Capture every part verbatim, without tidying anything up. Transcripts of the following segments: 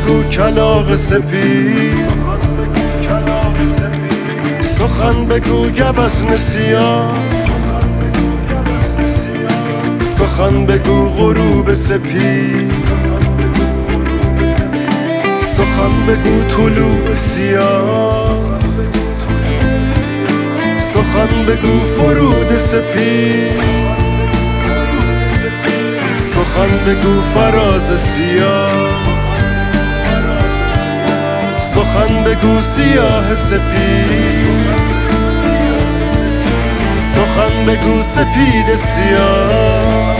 بگو کلاغ سپید، سخن بگو گوزن سیاه، سخن بگو غروب سپید، سخن بگو طلوع سیاه، سخن بگو فرود سپید، سخن بگو فراز سیاه، سخن بگو سیاه سپید، سخن بگو سپید سیاه.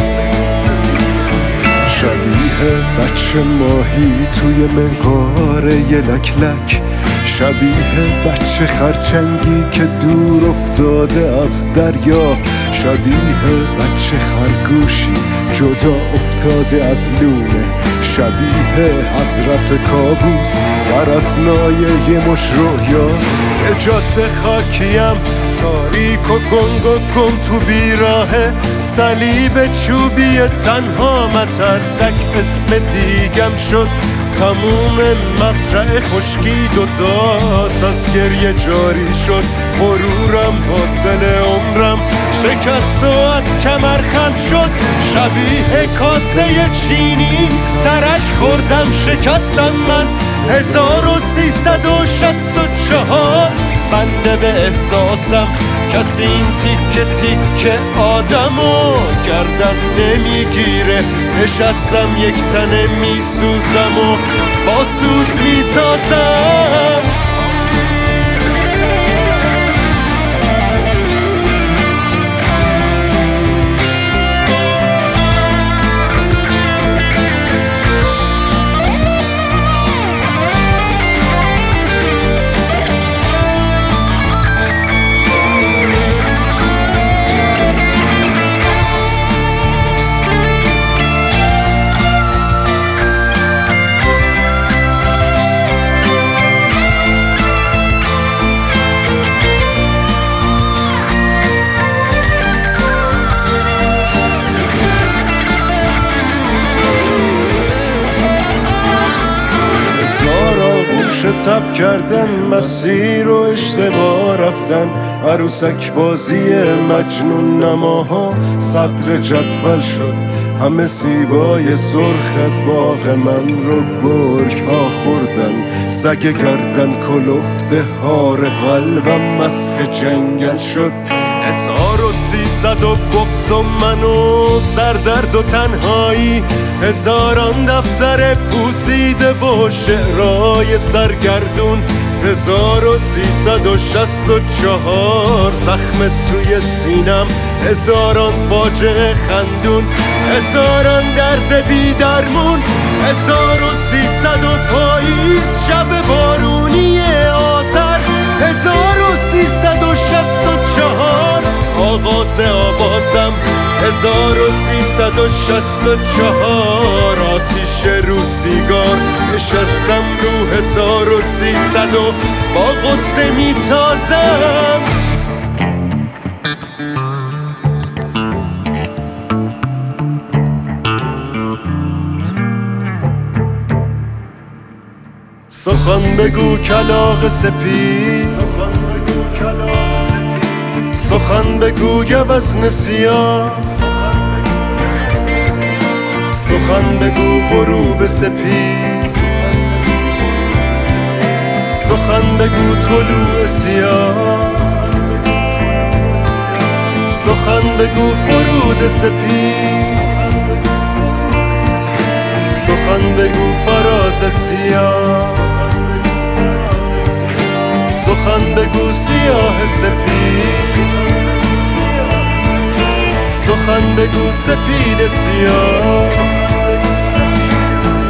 شبیه بچه ماهی توی منقار یه لک لک، شبیه بچه خرچنگی که دور افتاده از دریا، شبیه بچه خرگوشی جدا افتاده از لونه، شبیه حضرت کابوس بر اسنای یه مش رویا. به جاده خاکیم تاریک و گنگ و گم تو بیراهه، صلیب چوبی تنها مترسک اسم دیگم شد، تموم مزرعه خشکید و داس از گریه جاری شد، غرورم حاصل عمرم شکست و از کمر خم شد، شبیه کاسه چینی ترک خوردم شکستم من، هزار و سیصد و شست و چهار بنده به احساسم، کسی این تیکه تیکه آدمو گردن نمیگیره، نشستم یک تنه میسوزم و با سوز میسازم. تب کردن مسیر و اشتباه رفتن، عروسک بازی مجنون نماها صدر جدول شد، همه سیبای سرخ باغ من رو گرگ ها خوردن، سگ گردن کلفته هار قلبم مسخ جنگل شد، هزار و سیصد و بغض و من و سردرد و تنهایی، هزاران دفتر پوسیده و شعرهای سرگردون، هزار و سیصد و شست و چهار زخم توی سینم، هزاران فاجعه خندون، هزاران درد بی درمون، هزار و سیصد و پاییز شب بارونی آذر، هزار و سیصد و شست و چهار آغاز آوازم، هزار و سیصد و شست و چهار آتیش رو سیگار، نشستم رو هزار و سیصد و با غصه میتازم. سخن بگو کلاغ سپید، سخن بگو گوزن سیاه، سخن بگو غروب سپید، سخن بگو طلوع سیاه، سخن بگو فرود سپید، سخن بگو فراز سیاه، سخن بگو سیاه سپید، سخن بگو سپید سیاه.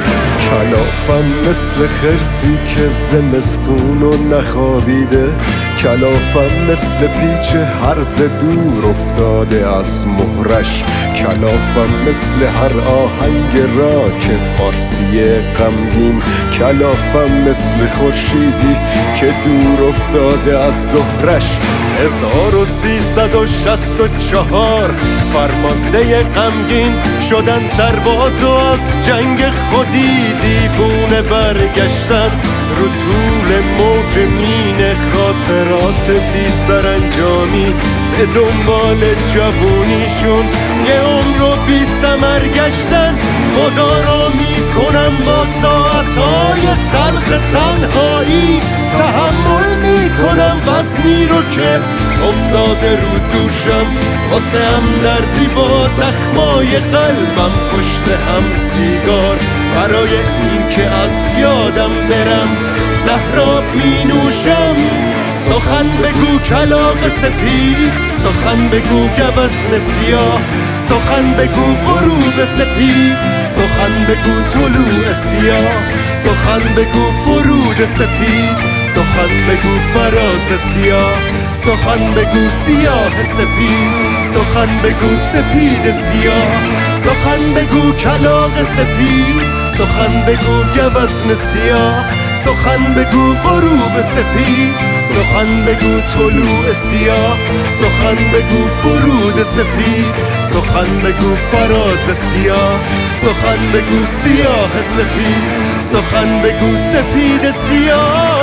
کلافم مثل خرسی که زمستون و نخوابیده، کلافم مثل پیچ هرز دور افتاده از مهرش، کلافم مثل هر آهنگ راک فارسی غمگین، کلافم مثل خورشیدی که دور افتاده از ظهرش. هزار و سیصد و شصت و چهار فرمانده غمگین شدن سرباز و از جنگ خودی دیوونه برگشتن، رو طول موج مین خاطرات بی سرانجامی به دنبال جوونیشون یه عمر رو بی ثمر گشتن. مدارا میکنم با ساعتهای تلخ تنهایی، تحمل میکنم وزنی رو که افتاده رو دوشم، واسه هم دردی با زخمای قلبم پشت هم سیگار، برای این که از یادم برم زهراب می نوشم. سخن بگو کلاغ سپید، سخن بگو گوزن سیاه، سخن بگو غروب سپید، سخن بگو طلوع سیاه، سخن بگو فرود سپید، سخن بگو فراز سیاه، سخن بگو سیاه سپید، سخن بگو سپید سیاه، سخن بگو کلاغ سپید، سخن بگو گوزن سیاه، سخن بگو غروب سپید، سخن بگو طلوع سیاه، سخن بگو فرود سپید، سخن بگو فراز سیاه، سخن بگو سیاه سپید، سخن بگو سپید سیاه.